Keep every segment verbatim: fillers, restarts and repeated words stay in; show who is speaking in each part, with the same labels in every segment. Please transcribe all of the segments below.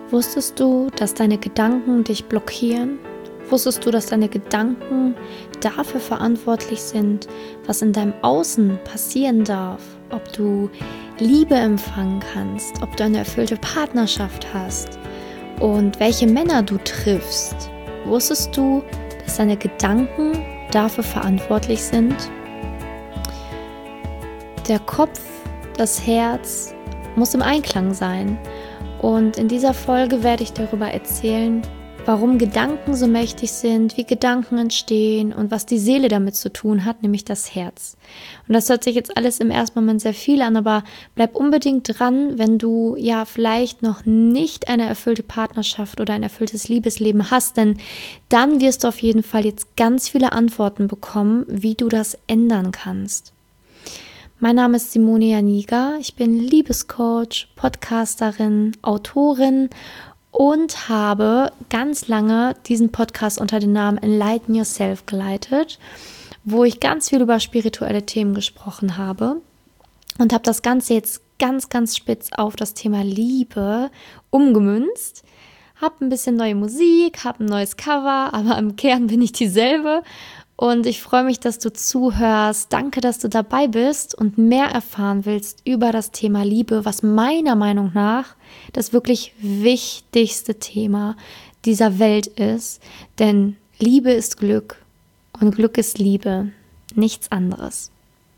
Speaker 1: Wusstest du, dass deine Gedanken dich blockieren? Wusstest du, dass deine Gedanken dafür verantwortlich sind, was in deinem Außen passieren darf? Ob du Liebe empfangen kannst, ob du eine erfüllte Partnerschaft hast und welche Männer du triffst? Wusstest du, dass deine Gedanken dafür verantwortlich sind? Der Kopf, das Herz muss im Einklang sein. Und in dieser Folge werde ich darüber erzählen, warum Gedanken so mächtig sind, wie Gedanken entstehen und was die Seele damit zu tun hat, nämlich das Herz. Und das hört sich jetzt alles im ersten Moment sehr viel an, aber bleib unbedingt dran, wenn du ja vielleicht noch nicht eine erfüllte Partnerschaft oder ein erfülltes Liebesleben hast, denn dann wirst du auf jeden Fall jetzt ganz viele Antworten bekommen, wie du das ändern kannst. Mein Name ist Simone Janiga, ich bin Liebescoach, Podcasterin, Autorin und habe ganz lange diesen Podcast unter dem Namen Enlighten Yourself geleitet, wo ich ganz viel über spirituelle Themen gesprochen habe und habe das Ganze jetzt ganz, ganz spitz auf das Thema Liebe umgemünzt. Habe ein bisschen neue Musik, habe ein neues Cover, aber im Kern bin ich dieselbe. Und ich freue mich, dass du zuhörst. Danke, dass du dabei bist und mehr erfahren willst über das Thema Liebe, was meiner Meinung nach das wirklich wichtigste Thema dieser Welt ist. Denn Liebe ist Glück und Glück ist Liebe, nichts anderes.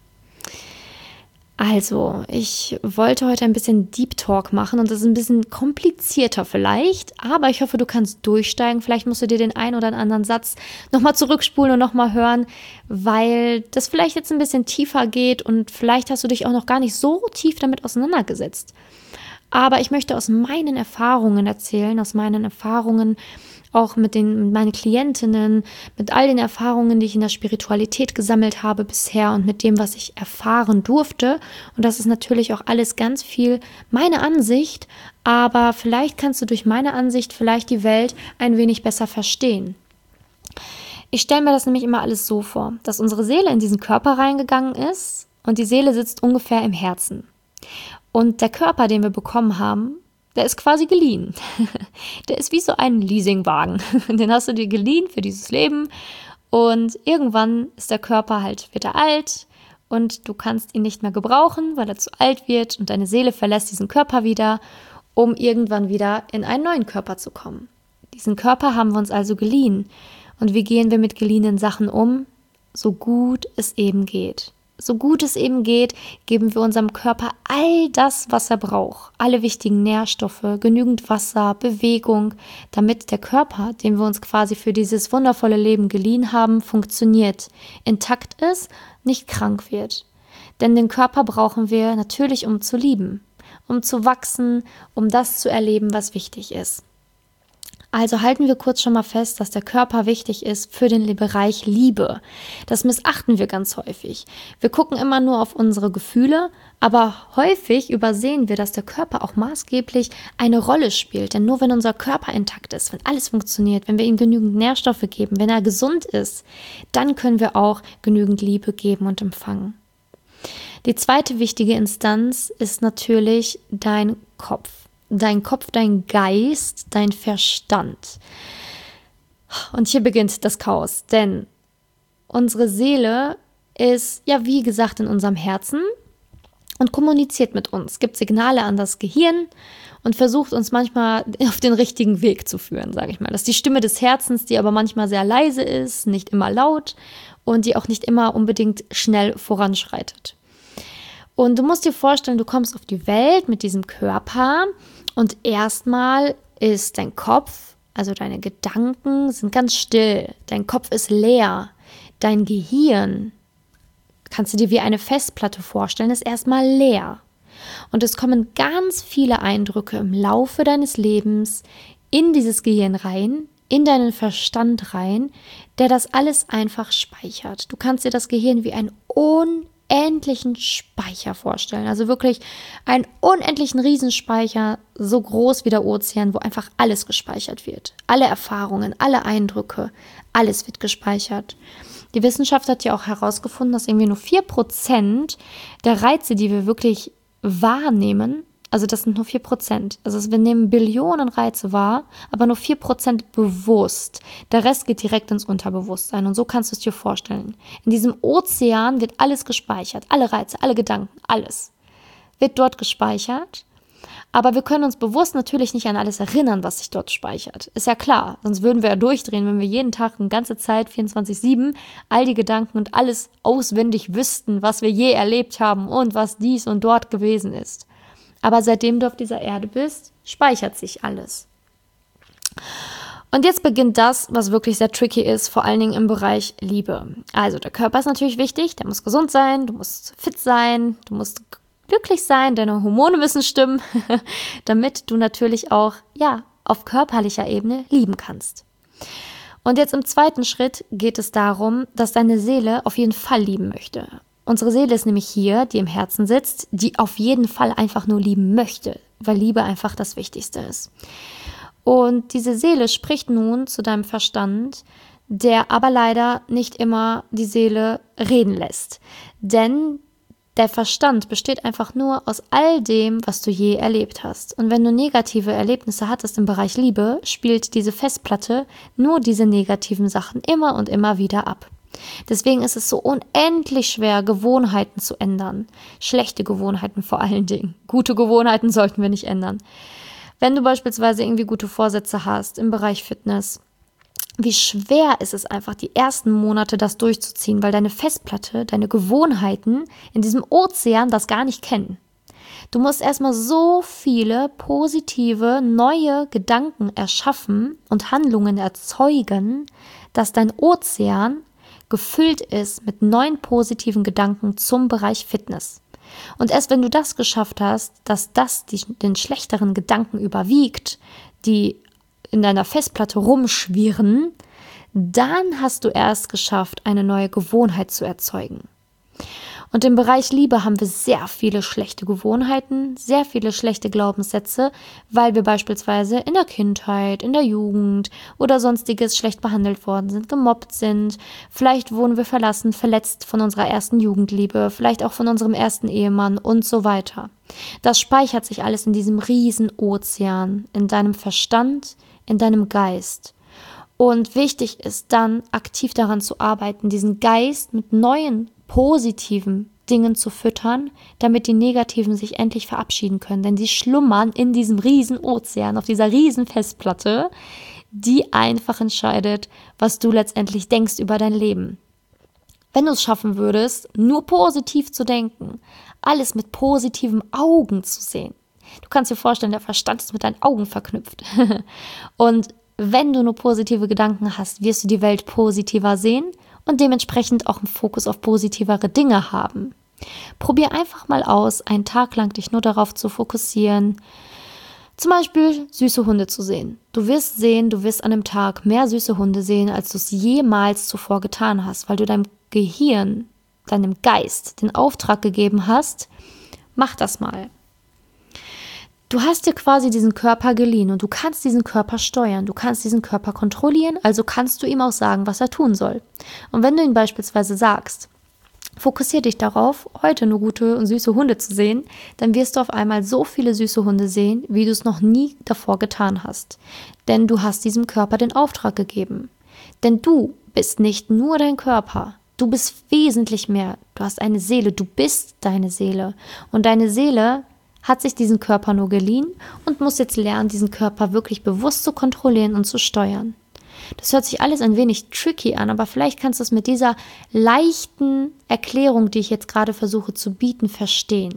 Speaker 1: Also, ich wollte heute ein bisschen Deep Talk machen und das ist ein bisschen komplizierter vielleicht, aber ich hoffe, du kannst durchsteigen. Vielleicht musst du dir den einen oder anderen Satz nochmal zurückspulen und nochmal hören, weil das vielleicht jetzt ein bisschen tiefer geht und vielleicht hast du dich auch noch gar nicht so tief damit auseinandergesetzt. Aber ich möchte aus meinen Erfahrungen erzählen, aus meinen Erfahrungen auch mit den mit meinen Klientinnen, mit all den Erfahrungen, die ich in der Spiritualität gesammelt habe bisher und mit dem, was ich erfahren durfte. Und das ist natürlich auch alles ganz viel meine Ansicht, aber vielleicht kannst du durch meine Ansicht vielleicht die Welt ein wenig besser verstehen. Ich stelle mir das nämlich immer alles so vor, dass unsere Seele in diesen Körper reingegangen ist und die Seele sitzt ungefähr im Herzen. Und der Körper, den wir bekommen haben, der ist quasi geliehen. Der ist wie so ein Leasingwagen. Den hast du dir geliehen für dieses Leben und irgendwann ist der Körper halt, wird er alt und du kannst ihn nicht mehr gebrauchen, weil er zu alt wird und deine Seele verlässt diesen Körper wieder, um irgendwann wieder in einen neuen Körper zu kommen. Diesen Körper haben wir uns also geliehen. Und wie gehen wir mit geliehenen Sachen um? So gut es eben geht. So gut es eben geht, geben wir unserem Körper all das, was er braucht. Alle wichtigen Nährstoffe, genügend Wasser, Bewegung, damit der Körper, den wir uns quasi für dieses wundervolle Leben geliehen haben, funktioniert, intakt ist, nicht krank wird. Denn den Körper brauchen wir natürlich, um zu lieben, um zu wachsen, um das zu erleben, was wichtig ist. Also halten wir kurz schon mal fest, dass der Körper wichtig ist für den Bereich Liebe. Das missachten wir ganz häufig. Wir gucken immer nur auf unsere Gefühle, aber häufig übersehen wir, dass der Körper auch maßgeblich eine Rolle spielt. Denn nur wenn unser Körper intakt ist, wenn alles funktioniert, wenn wir ihm genügend Nährstoffe geben, wenn er gesund ist, dann können wir auch genügend Liebe geben und empfangen. Die zweite wichtige Instanz ist natürlich dein Kopf. Dein Kopf, dein Geist, dein Verstand. Und hier beginnt das Chaos, denn unsere Seele ist, ja wie gesagt, in unserem Herzen und kommuniziert mit uns, gibt Signale an das Gehirn und versucht uns manchmal auf den richtigen Weg zu führen, sage ich mal. Das ist die Stimme des Herzens, die aber manchmal sehr leise ist, nicht immer laut und die auch nicht immer unbedingt schnell voranschreitet. Und du musst dir vorstellen, du kommst auf die Welt mit diesem Körper und erstmal ist dein Kopf, also deine Gedanken sind ganz still. Dein Kopf ist leer. Dein Gehirn, kannst du dir wie eine Festplatte vorstellen, ist erstmal leer. Und es kommen ganz viele Eindrücke im Laufe deines Lebens in dieses Gehirn rein, in deinen Verstand rein, der das alles einfach speichert. Du kannst dir das Gehirn wie ein un unendlichen Speicher vorstellen. Also wirklich einen unendlichen Riesenspeicher, so groß wie der Ozean, wo einfach alles gespeichert wird. Alle Erfahrungen, alle Eindrücke, alles wird gespeichert. Die Wissenschaft hat ja auch herausgefunden, dass irgendwie nur vier Prozent der Reize, die wir wirklich wahrnehmen, Also das sind nur vier Prozent. Also wir nehmen Billionen Reize wahr, aber nur vier Prozent bewusst. Der Rest geht direkt ins Unterbewusstsein. Und so kannst du es dir vorstellen. In diesem Ozean wird alles gespeichert. Alle Reize, alle Gedanken, alles wird dort gespeichert. Aber wir können uns bewusst natürlich nicht an alles erinnern, was sich dort speichert. Ist ja klar, sonst würden wir ja durchdrehen, wenn wir jeden Tag eine ganze Zeit, vierundzwanzig sieben, all die Gedanken und alles auswendig wüssten, was wir je erlebt haben und was dies und dort gewesen ist. Aber seitdem du auf dieser Erde bist, speichert sich alles. Und jetzt beginnt das, was wirklich sehr tricky ist, vor allen Dingen im Bereich Liebe. Also der Körper ist natürlich wichtig, der muss gesund sein, du musst fit sein, du musst glücklich sein, deine Hormone müssen stimmen, damit du natürlich auch, ja, auf körperlicher Ebene lieben kannst. Und jetzt im zweiten Schritt geht es darum, dass deine Seele auf jeden Fall lieben möchte. Unsere Seele ist nämlich hier, die im Herzen sitzt, die auf jeden Fall einfach nur lieben möchte, weil Liebe einfach das Wichtigste ist. Und diese Seele spricht nun zu deinem Verstand, der aber leider nicht immer die Seele reden lässt. Denn der Verstand besteht einfach nur aus all dem, was du je erlebt hast. Und wenn du negative Erlebnisse hattest im Bereich Liebe, spielt diese Festplatte nur diese negativen Sachen immer und immer wieder ab. Deswegen ist es so unendlich schwer, Gewohnheiten zu ändern. Schlechte Gewohnheiten vor allen Dingen. Gute Gewohnheiten sollten wir nicht ändern. Wenn du beispielsweise irgendwie gute Vorsätze hast im Bereich Fitness, wie schwer ist es einfach, die ersten Monate das durchzuziehen, weil deine Festplatte, deine Gewohnheiten in diesem Ozean das gar nicht kennen. Du musst erstmal so viele positive, neue Gedanken erschaffen und Handlungen erzeugen, dass dein Ozean gefüllt ist mit neuen positiven Gedanken zum Bereich Fitness. Und erst wenn du das geschafft hast, dass das die, den schlechteren Gedanken überwiegt, die in deiner Festplatte rumschwirren, dann hast du erst geschafft, eine neue Gewohnheit zu erzeugen. Und im Bereich Liebe haben wir sehr viele schlechte Gewohnheiten, sehr viele schlechte Glaubenssätze, weil wir beispielsweise in der Kindheit, in der Jugend oder sonstiges schlecht behandelt worden sind, gemobbt sind. Vielleicht wurden wir verlassen, verletzt von unserer ersten Jugendliebe, vielleicht auch von unserem ersten Ehemann und so weiter. Das speichert sich alles in diesem riesen Ozean, in deinem Verstand, in deinem Geist. Und wichtig ist dann, aktiv daran zu arbeiten, diesen Geist mit neuen, positiven Dingen zu füttern, damit die negativen sich endlich verabschieden können. Denn sie schlummern in diesem riesen Ozean, auf dieser riesen Festplatte, die einfach entscheidet, was du letztendlich denkst über dein Leben. Wenn du es schaffen würdest, nur positiv zu denken, alles mit positiven Augen zu sehen. Du kannst dir vorstellen, der Verstand ist mit deinen Augen verknüpft. Und wenn du nur positive Gedanken hast, wirst du die Welt positiver sehen und dementsprechend auch einen Fokus auf positivere Dinge haben. Probier einfach mal aus, einen Tag lang dich nur darauf zu fokussieren, zum Beispiel süße Hunde zu sehen. Du wirst sehen, du wirst an einem Tag mehr süße Hunde sehen, als du es jemals zuvor getan hast, weil du deinem Gehirn, deinem Geist den Auftrag gegeben hast, mach das mal. Du hast dir quasi diesen Körper geliehen und du kannst diesen Körper steuern, du kannst diesen Körper kontrollieren, also kannst du ihm auch sagen, was er tun soll. Und wenn du ihm beispielsweise sagst, fokussier dich darauf, heute nur gute und süße Hunde zu sehen, dann wirst du auf einmal so viele süße Hunde sehen, wie du es noch nie davor getan hast. Denn du hast diesem Körper den Auftrag gegeben. Denn du bist nicht nur dein Körper, du bist wesentlich mehr. Du hast eine Seele, du bist deine Seele. Und deine Seele hat sich diesen Körper nur geliehen und muss jetzt lernen, diesen Körper wirklich bewusst zu kontrollieren und zu steuern. Das hört sich alles ein wenig tricky an, aber vielleicht kannst du es mit dieser leichten Erklärung, die ich jetzt gerade versuche zu bieten, verstehen.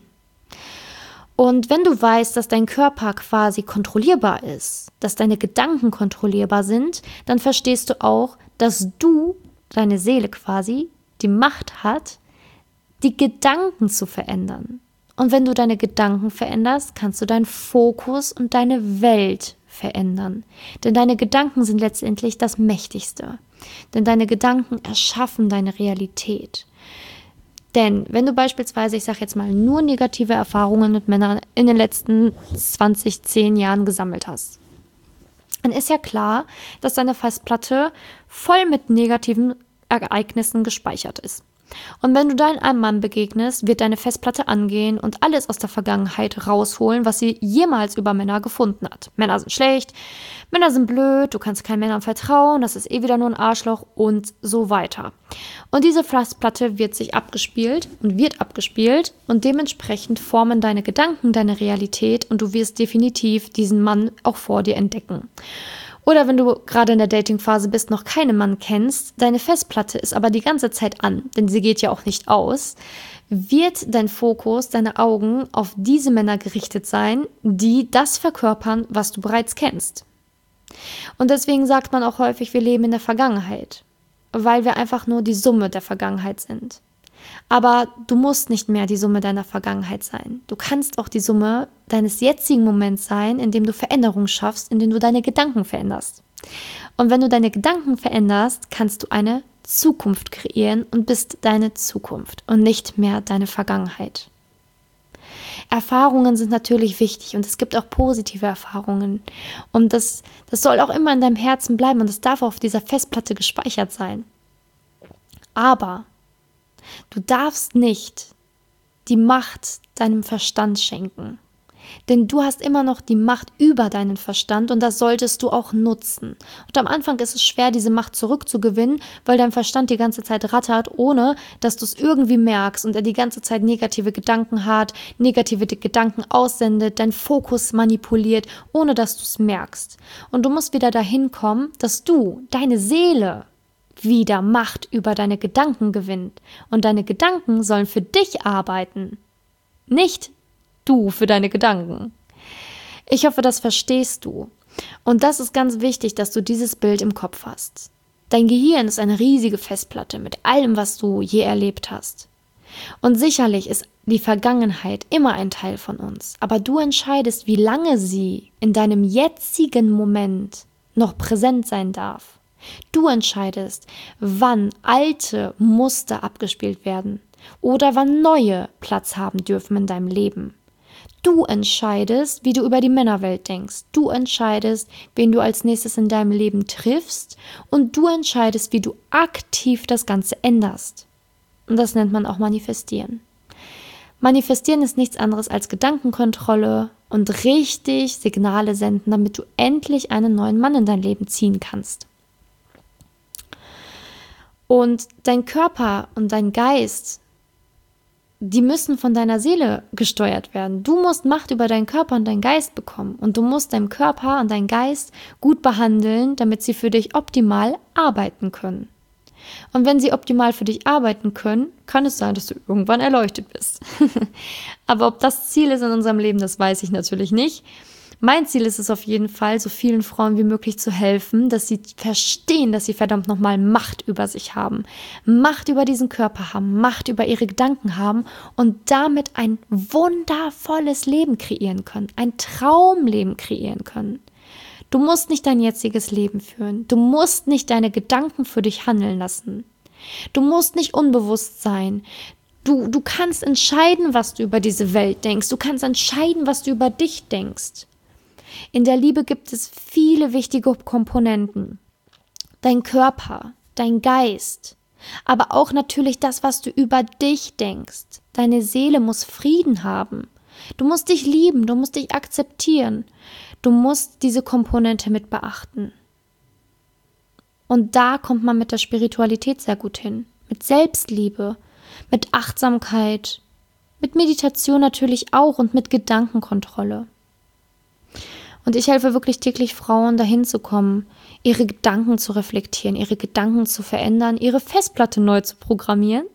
Speaker 1: Und wenn du weißt, dass dein Körper quasi kontrollierbar ist, dass deine Gedanken kontrollierbar sind, dann verstehst du auch, dass du, deine Seele quasi, die Macht hat, die Gedanken zu verändern. Und wenn du deine Gedanken veränderst, kannst du deinen Fokus und deine Welt verändern. Denn deine Gedanken sind letztendlich das Mächtigste. Denn deine Gedanken erschaffen deine Realität. Denn wenn du beispielsweise, ich sage jetzt mal, nur negative Erfahrungen mit Männern in den letzten zwanzig, zehn Jahren gesammelt hast, dann ist ja klar, dass deine Festplatte voll mit negativen Ereignissen gespeichert ist. Und wenn du dann einem Mann begegnest, wird deine Festplatte angehen und alles aus der Vergangenheit rausholen, was sie jemals über Männer gefunden hat. Männer sind schlecht, Männer sind blöd, du kannst keinen Männern vertrauen, das ist eh wieder nur ein Arschloch und so weiter. Und diese Festplatte wird sich abgespielt und wird abgespielt und dementsprechend formen deine Gedanken deine Realität und du wirst definitiv diesen Mann auch vor dir entdecken. Oder wenn du gerade in der Datingphase bist, noch keinen Mann kennst, deine Festplatte ist aber die ganze Zeit an, denn sie geht ja auch nicht aus, wird dein Fokus, deine Augen auf diese Männer gerichtet sein, die das verkörpern, was du bereits kennst. Und deswegen sagt man auch häufig, wir leben in der Vergangenheit, weil wir einfach nur die Summe der Vergangenheit sind. Aber du musst nicht mehr die Summe deiner Vergangenheit sein. Du kannst auch die Summe deines jetzigen Moments sein, in dem du Veränderungen schaffst, in dem du deine Gedanken veränderst. Und wenn du deine Gedanken veränderst, kannst du eine Zukunft kreieren und bist deine Zukunft und nicht mehr deine Vergangenheit. Erfahrungen sind natürlich wichtig und es gibt auch positive Erfahrungen. Und das, das soll auch immer in deinem Herzen bleiben und es darf auf dieser Festplatte gespeichert sein. Aber du darfst nicht die Macht deinem Verstand schenken, denn du hast immer noch die Macht über deinen Verstand und das solltest du auch nutzen. Und am Anfang ist es schwer, diese Macht zurückzugewinnen, weil dein Verstand die ganze Zeit rattert, ohne dass du es irgendwie merkst und er die ganze Zeit negative Gedanken hat, negative Gedanken aussendet, deinen Fokus manipuliert, ohne dass du es merkst. Und du musst wieder dahin kommen, dass du, deine Seele, wieder Macht über deine Gedanken gewinnt. Und deine Gedanken sollen für dich arbeiten, nicht du für deine Gedanken. Ich hoffe, das verstehst du. Und das ist ganz wichtig, dass du dieses Bild im Kopf hast. Dein Gehirn ist eine riesige Festplatte mit allem, was du je erlebt hast. Und sicherlich ist die Vergangenheit immer ein Teil von uns, aber du entscheidest, wie lange sie in deinem jetzigen Moment noch präsent sein darf. Du entscheidest, wann alte Muster abgespielt werden oder wann neue Platz haben dürfen in deinem Leben. Du entscheidest, wie du über die Männerwelt denkst. Du entscheidest, wen du als nächstes in deinem Leben triffst und du entscheidest, wie du aktiv das Ganze änderst. Und das nennt man auch Manifestieren. Manifestieren ist nichts anderes als Gedankenkontrolle und richtig Signale senden, damit du endlich einen neuen Mann in dein Leben ziehen kannst. Und dein Körper und dein Geist, die müssen von deiner Seele gesteuert werden. Du musst Macht über deinen Körper und deinen Geist bekommen. Und du musst deinen Körper und deinen Geist gut behandeln, damit sie für dich optimal arbeiten können. Und wenn sie optimal für dich arbeiten können, kann es sein, dass du irgendwann erleuchtet bist. Aber ob das Ziel ist in unserem Leben, das weiß ich natürlich nicht. Mein Ziel ist es auf jeden Fall, so vielen Frauen wie möglich zu helfen, dass sie verstehen, dass sie verdammt nochmal Macht über sich haben, Macht über diesen Körper haben, Macht über ihre Gedanken haben und damit ein wundervolles Leben kreieren können, ein Traumleben kreieren können. Du musst nicht dein jetziges Leben führen, du musst nicht deine Gedanken für dich handeln lassen, du musst nicht unbewusst sein. Du, du kannst entscheiden, was du über diese Welt denkst, du kannst entscheiden, was du über dich denkst. In der Liebe gibt es viele wichtige Komponenten. Dein Körper, dein Geist, aber auch natürlich das, was du über dich denkst. Deine Seele muss Frieden haben. Du musst dich lieben, du musst dich akzeptieren. Du musst diese Komponente mit beachten. Und da kommt man mit der Spiritualität sehr gut hin. Mit Selbstliebe, mit Achtsamkeit, mit Meditation natürlich auch und mit Gedankenkontrolle. Und ich helfe wirklich täglich Frauen, dahin zu kommen, ihre Gedanken zu reflektieren, ihre Gedanken zu verändern, ihre Festplatte neu zu programmieren,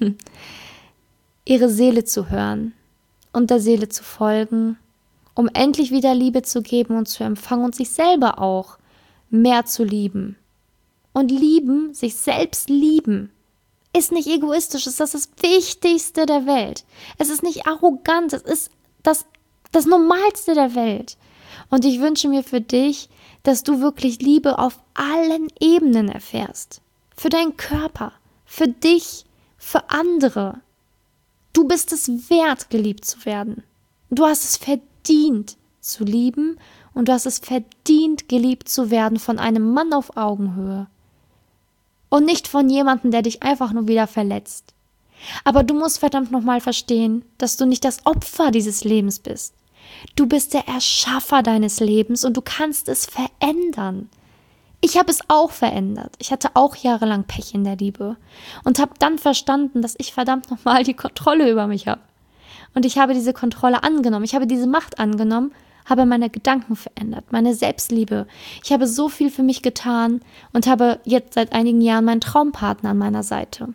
Speaker 1: ihre Seele zu hören und der Seele zu folgen, um endlich wieder Liebe zu geben und zu empfangen und sich selber auch mehr zu lieben. Und lieben, sich selbst lieben, ist nicht egoistisch, ist das das Wichtigste der Welt. Es ist nicht arrogant, es ist das, das Normalste der Welt. Und ich wünsche mir für dich, dass du wirklich Liebe auf allen Ebenen erfährst. Für deinen Körper, für dich, für andere. Du bist es wert, geliebt zu werden. Du hast es verdient, zu lieben und du hast es verdient, geliebt zu werden von einem Mann auf Augenhöhe. Und nicht von jemandem, der dich einfach nur wieder verletzt. Aber du musst verdammt nochmal verstehen, dass du nicht das Opfer dieses Lebens bist. Du bist der Erschaffer deines Lebens und du kannst es verändern. Ich habe es auch verändert. Ich hatte auch jahrelang Pech in der Liebe und habe dann verstanden, dass ich verdammt nochmal die Kontrolle über mich habe. Und ich habe diese Kontrolle angenommen. Ich habe diese Macht angenommen, habe meine Gedanken verändert, meine Selbstliebe. Ich habe so viel für mich getan und habe jetzt seit einigen Jahren meinen Traumpartner an meiner Seite.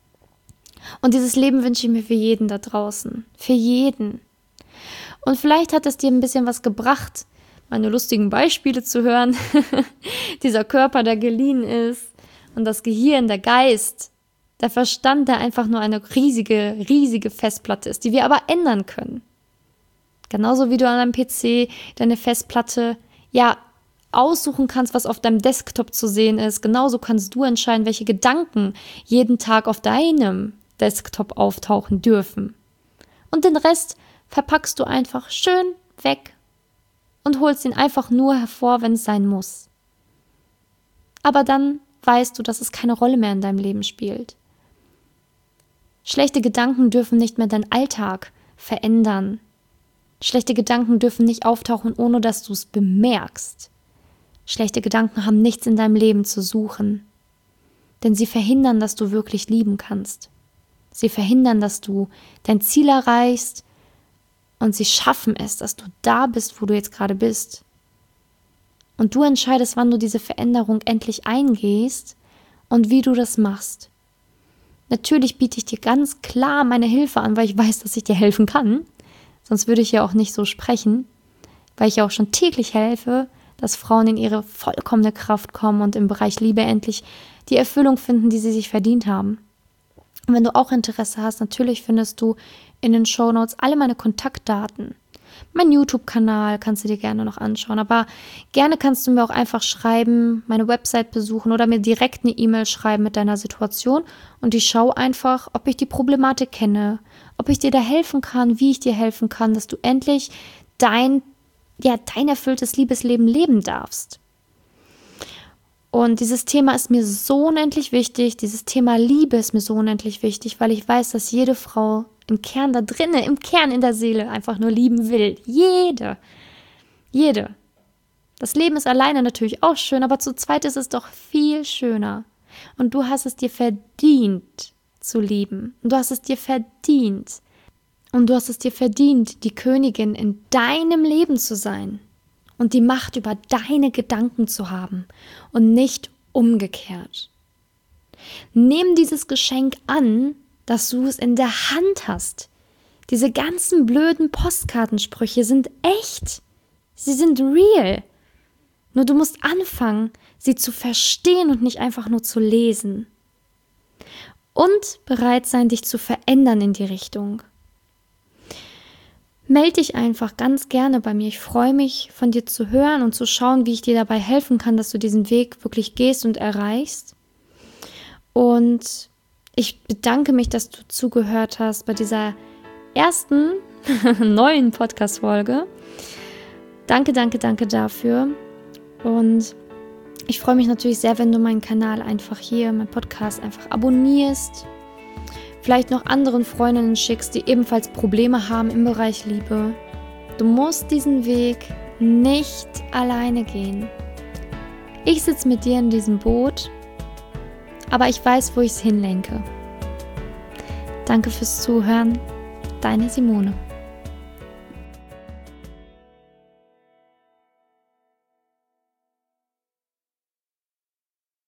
Speaker 1: Und dieses Leben wünsche ich mir für jeden da draußen. Für jeden. Und vielleicht hat es dir ein bisschen was gebracht, meine lustigen Beispiele zu hören. Dieser Körper, der geliehen ist und das Gehirn, der Geist, der Verstand, der einfach nur eine riesige, riesige Festplatte ist, die wir aber ändern können. Genauso wie du an einem P C deine Festplatte ja aussuchen kannst, was auf deinem Desktop zu sehen ist. Genauso kannst du entscheiden, welche Gedanken jeden Tag auf deinem Desktop auftauchen dürfen. Und den Rest verpackst du einfach schön weg und holst ihn einfach nur hervor, wenn es sein muss. Aber dann weißt du, dass es keine Rolle mehr in deinem Leben spielt. Schlechte Gedanken dürfen nicht mehr deinen Alltag verändern. Schlechte Gedanken dürfen nicht auftauchen, ohne dass du es bemerkst. Schlechte Gedanken haben nichts in deinem Leben zu suchen, denn sie verhindern, dass du wirklich lieben kannst. Sie verhindern, dass du dein Ziel erreichst und sie schaffen es, dass du da bist, wo du jetzt gerade bist. Und du entscheidest, wann du diese Veränderung endlich eingehst und wie du das machst. Natürlich biete ich dir ganz klar meine Hilfe an, weil ich weiß, dass ich dir helfen kann. Sonst würde ich ja auch nicht so sprechen, weil ich ja auch schon täglich helfe, dass Frauen in ihre vollkommene Kraft kommen und im Bereich Liebe endlich die Erfüllung finden, die sie sich verdient haben. Und wenn du auch Interesse hast, natürlich findest du in den Shownotes alle meine Kontaktdaten. Mein YouTube-Kanal kannst du dir gerne noch anschauen, aber gerne kannst du mir auch einfach schreiben, meine Website besuchen oder mir direkt eine E-Mail schreiben mit deiner Situation und ich schaue einfach, ob ich die Problematik kenne, ob ich dir da helfen kann, wie ich dir helfen kann, dass du endlich dein, ja, dein erfülltes Liebesleben leben darfst. Und dieses Thema ist mir so unendlich wichtig, dieses Thema Liebe ist mir so unendlich wichtig, weil ich weiß, dass jede Frau im Kern da drinnen, im Kern in der Seele einfach nur lieben will. Jede. Jede. Das Leben ist alleine natürlich auch schön, aber zu zweit ist es doch viel schöner. Und du hast es dir verdient zu lieben. Und du hast es dir verdient. Und du hast es dir verdient, die Königin in deinem Leben zu sein. Und die Macht über deine Gedanken zu haben und nicht umgekehrt. Nimm dieses Geschenk an, dass du es in der Hand hast. Diese ganzen blöden Postkartensprüche sind echt. Sie sind real. Nur du musst anfangen, sie zu verstehen und nicht einfach nur zu lesen. Und bereit sein, dich zu verändern in die Richtung. Meld dich einfach ganz gerne bei mir. Ich freue mich, von dir zu hören und zu schauen, wie ich dir dabei helfen kann, dass du diesen Weg wirklich gehst und erreichst. Und ich bedanke mich, dass du zugehört hast bei dieser ersten neuen Podcast-Folge. Danke, danke, danke dafür. Und ich freue mich natürlich sehr, wenn du meinen Kanal einfach hier, meinen Podcast einfach abonnierst. Vielleicht noch anderen Freundinnen schickst, die ebenfalls Probleme haben im Bereich Liebe. Du musst diesen Weg nicht alleine gehen. Ich sitze mit dir in diesem Boot, aber ich weiß, wo ich es hinlenke. Danke fürs Zuhören. Deine Simone.